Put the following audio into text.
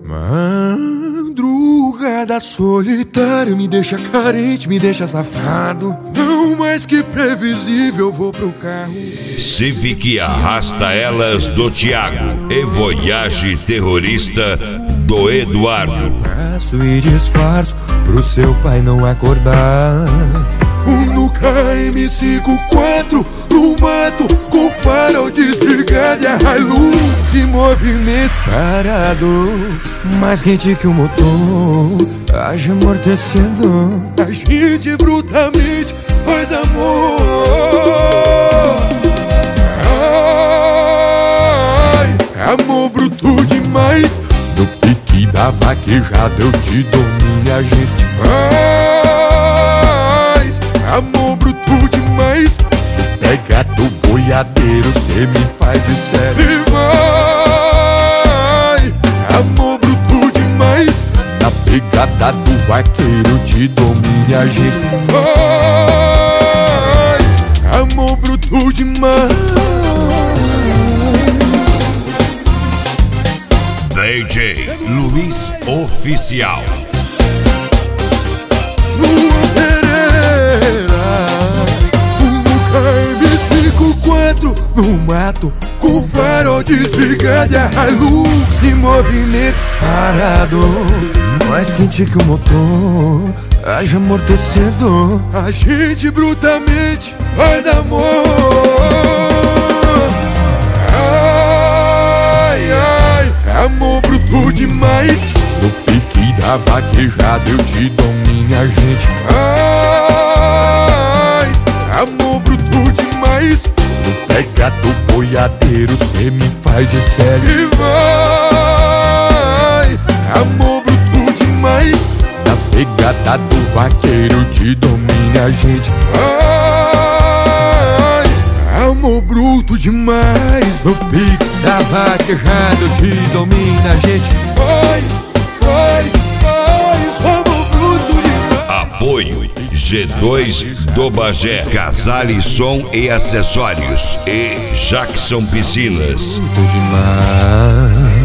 Madrugada solitária me deixa carente, me deixa safado. Não mais que previsível, vou pro carro. Civic Arrasta Elas do Thiago e Voyage Terrorista do Eduardo. Passo e disfarço pro seu pai não acordar. No KM54 no mato, com farol desligado e a Hilux em movimento parado. Mais quente que o motor, haja amortecendo. A gente brutamente faz amor. Ai, amor bruto demais. No pique da vaquejada eu te dou, minha gente. Faz amor bruto demais. Pega do boiadeiro, cê me faz de sério. E vai, amor bruto demais. Na pegada do vaqueiro te dou, minha gente. Faz amor bruto demais. DJ Luiz Oficial. No mato, com o farol desligado e a Hilux em movimento parado. Mais quente que o motor, haja amortecedor. A gente brutamente faz amor. Ai, ai, amor bruto demais. No pique da vaquejada eu te dou, minha gente. Faz amor bruto demais. No pega do boiadeiro, cê me faz de sério. E vai, amor bruto demais. Na pegada do vaqueiro te dou, minha gente. Faz amor bruto demais. No pique da vaquejada eu te dou, minha gente. Faz amor bruto demais. Apoio G2 do Bagé, Casale Som e Acessórios e Jackson Piscinas. Bruto demais.